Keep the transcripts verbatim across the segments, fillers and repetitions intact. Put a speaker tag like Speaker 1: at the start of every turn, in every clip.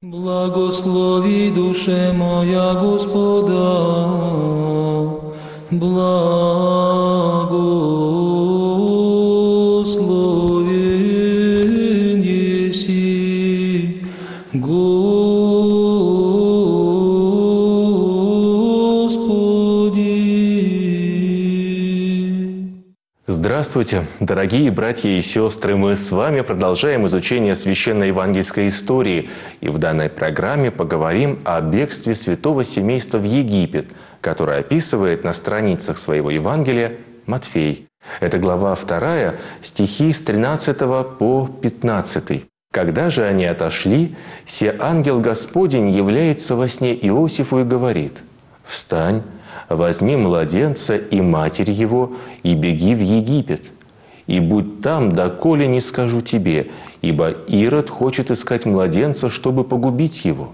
Speaker 1: Благослови, душе моя, Господа, благословен еси, Господи.
Speaker 2: Здравствуйте, дорогие братья и сестры! Мы с вами продолжаем изучение священной евангельской истории. И в данной программе поговорим о бегстве святого семейства в Египет, которое описывает на страницах своего Евангелия Матфей. Это глава вторая, стихи с тринадцатого по пятнадцатый. «Когда же они отошли, се ангел Господень является во сне Иосифу и говорит: „Встань, возьми младенца и матерь его, и беги в Египет, и будь там, доколе не скажу тебе, ибо Ирод хочет искать младенца, чтобы погубить его“.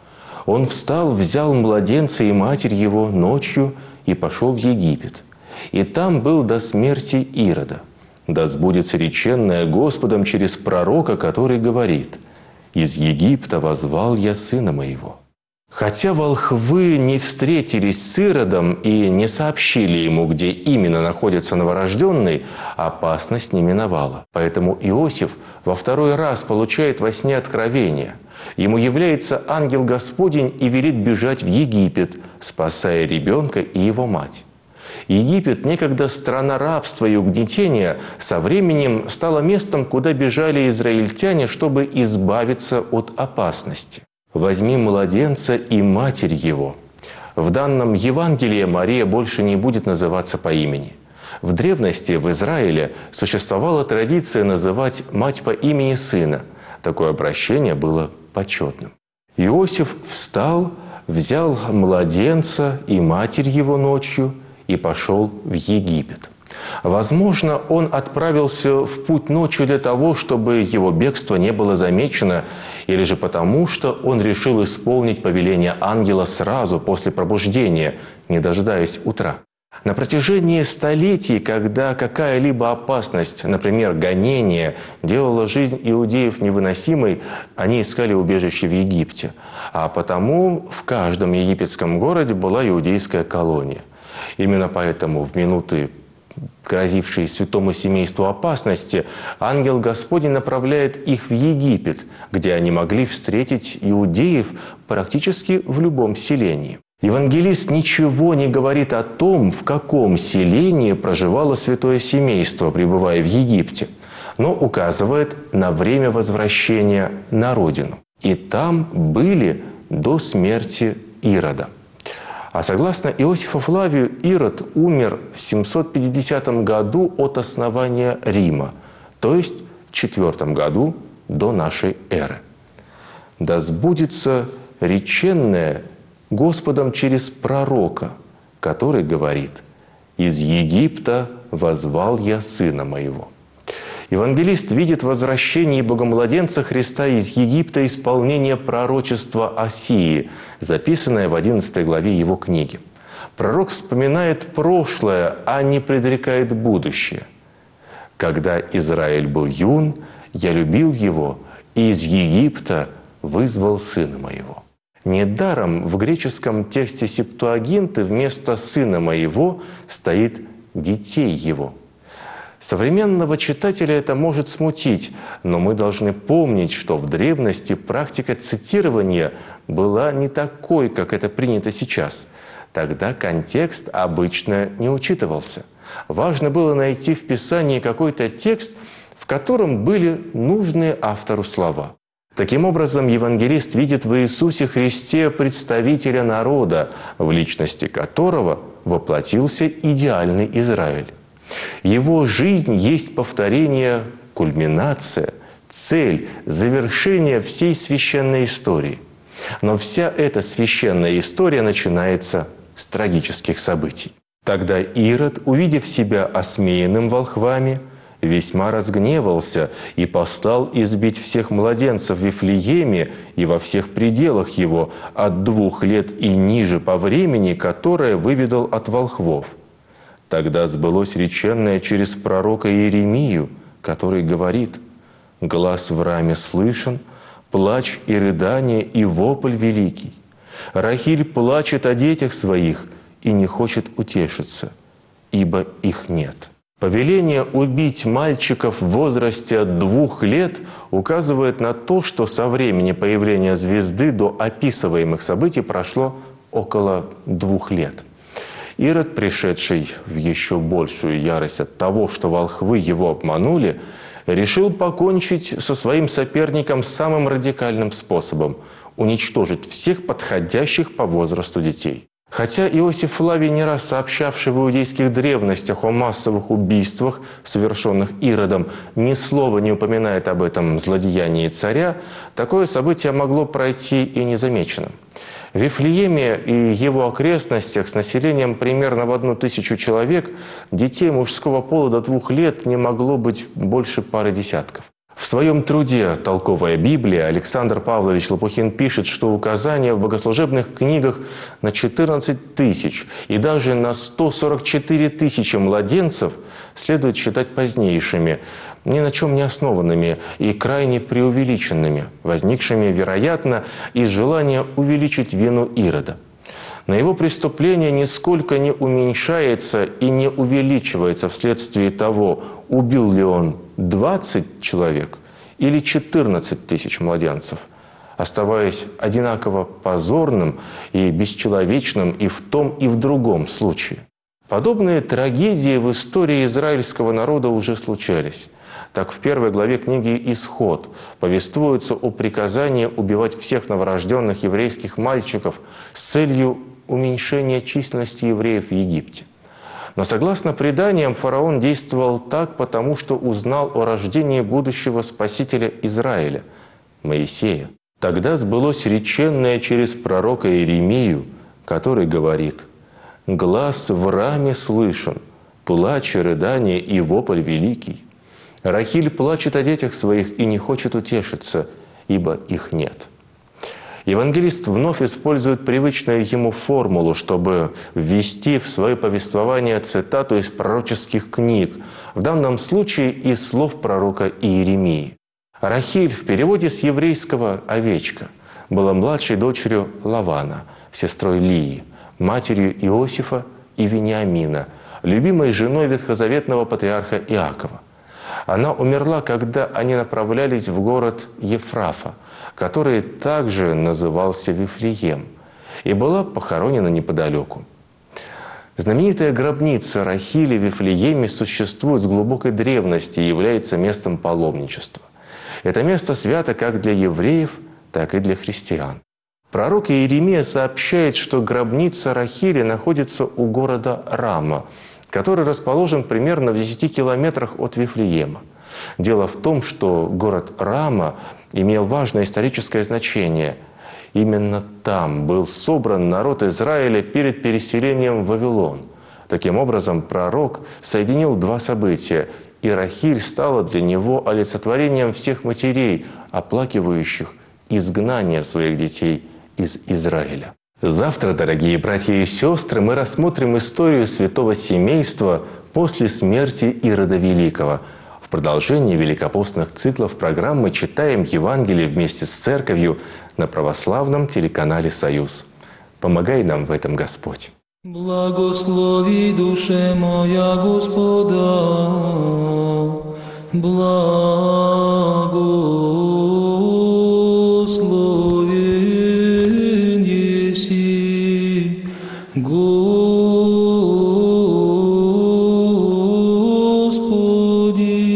Speaker 2: Он встал, взял младенца и матерь его ночью и пошел в Египет. И там был до смерти Ирода. Да сбудется реченное Господом через пророка, который говорит: „Из Египта воззвал я сына моего“». Хотя волхвы не встретились с Иродом и не сообщили ему, где именно находится новорожденный, опасность не миновала. Поэтому Иосиф во второй раз получает во сне откровение. Ему является ангел Господень и велит бежать в Египет, спасая ребенка и его мать. Египет, некогда страна рабства и угнетения, со временем стала местом, куда бежали израильтяне, чтобы избавиться от опасности. «Возьми младенца и матерь его». В данном Евангелии Мария больше не будет называться по имени. В древности в Израиле существовала традиция называть мать по имени сына. Такое обращение было почетным. Иосиф встал, взял младенца и матерь его ночью и пошел в Египет. Возможно, он отправился в путь ночью для того, чтобы его бегство не было замечено, или же потому, что он решил исполнить повеление ангела сразу после пробуждения, не дожидаясь утра. На протяжении столетий, когда какая-либо опасность, например, гонение, делала жизнь иудеев невыносимой, они искали убежище в Египте. А потому в каждом египетском городе была иудейская колония. Именно поэтому в минуты, грозившие святому семейству опасности, ангел Господень направляет их в Египет, где они могли встретить иудеев практически в любом селении. Евангелист ничего не говорит о том, в каком селении проживало святое семейство, пребывая в Египте, но указывает на время возвращения на родину. И там были до смерти Ирода. А согласно Иосифу Флавию, Ирод умер в семьсот пятидесятом году от основания Рима, то есть в четвертом году до нашей эры. Да сбудется реченное Господом через пророка, который говорит: „Из Египта воззвал я сына моего“. Евангелист видит в возвращении Богомладенца Христа из Египта исполнение пророчества Осии, записанное в одиннадцатой главе его книги. Пророк вспоминает прошлое, а не предрекает будущее. «Когда Израиль был юн, я любил его, и из Египта вызвал сына моего». Недаром в греческом тексте Септуагинты вместо «сына моего» стоит «детей его». Современного читателя это может смутить, но мы должны помнить, что в древности практика цитирования была не такой, как это принято сейчас. Тогда контекст обычно не учитывался. Важно было найти в Писании какой-то текст, в котором были нужные автору слова. Таким образом, евангелист видит в Иисусе Христе представителя народа, в личности которого воплотился идеальный Израиль. Его жизнь есть повторение, кульминация, цель, завершение всей священной истории. Но вся эта священная история начинается с трагических событий. Тогда Ирод, увидев себя осмеянным волхвами, весьма разгневался и послал избить всех младенцев в Вифлееме и во всех пределах его от двух лет и ниже по времени, которое выведал от волхвов. Тогда сбылось реченное через пророка Иеремию, который говорит: «Глас в раме слышен, плач и рыдание и вопль великий. Рахиль плачет о детях своих и не хочет утешиться, ибо их нет». Повеление убить мальчиков в возрасте от двух лет указывает на то, что со времени появления звезды до описываемых событий прошло около двух лет. Ирод, пришедший в еще большую ярость от того, что волхвы его обманули, решил покончить со своим соперником самым радикальным способом – уничтожить всех подходящих по возрасту детей. Хотя Иосиф Флавий, не раз сообщавший в иудейских древностях о массовых убийствах, совершенных Иродом, ни слова не упоминает об этом злодеянии царя, такое событие могло пройти и незамеченным. В Вифлееме и его окрестностях с населением примерно в одну тысячу человек детей мужского пола до двух лет не могло быть больше пары десятков. В своем труде «Толковая Библия» Александр Павлович Лопухин пишет, что указания в богослужебных книгах на четырнадцать тысяч и даже на сто сорок четыре тысячи младенцев следует считать позднейшими, ни на чем не основанными и крайне преувеличенными, возникшими, вероятно, из желания увеличить вину Ирода. Но его преступление нисколько не уменьшается и не увеличивается вследствие того, убил ли он двадцать человек или четырнадцать тысяч младенцев, оставаясь одинаково позорным и бесчеловечным и в том, и в другом случае. Подобные трагедии в истории израильского народа уже случались. Так в первой главе книги «Исход» повествуется о приказании убивать всех новорожденных еврейских мальчиков с целью уменьшения численности евреев в Египте. Но согласно преданиям, фараон действовал так, потому что узнал о рождении будущего спасителя Израиля, Моисея. Тогда сбылось реченное через пророка Иеремию, который говорит: «Глас в раме слышен, плач и рыдание и вопль великий. Рахиль плачет о детях своих и не хочет утешиться, ибо их нет». Евангелист вновь использует привычную ему формулу, чтобы ввести в свое повествование цитату из пророческих книг, в данном случае из слов пророка Иеремии. Рахиль в переводе с еврейского «овечка» была младшей дочерью Лавана, сестрой Лии, матерью Иосифа и Вениамина, любимой женой ветхозаветного патриарха Иакова. Она умерла, когда они направлялись в город Ефрафа, который также назывался Вифлеем, и была похоронена неподалеку. Знаменитая гробница Рахили в Вифлееме существует с глубокой древности и является местом паломничества. Это место свято как для евреев, так и для христиан. Пророк Иеремия сообщает, что гробница Рахили находится у города Рама, который расположен примерно в десяти километрах от Вифлеема. Дело в том, что город Рама имел важное историческое значение. Именно там был собран народ Израиля перед переселением в Вавилон. Таким образом, пророк соединил два события, и Рахиль стала для него олицетворением всех матерей, оплакивающих изгнание своих детей из Израиля. Завтра, дорогие братья и сестры, мы рассмотрим историю святого семейства после смерти Ирода Великого. В продолжении великопостных циклов программы читаем Евангелие вместе с Церковью на православном телеканале «Союз». Помогай нам в этом, Господь.
Speaker 1: Благослови душе моя Господа, благословен еси, Господи.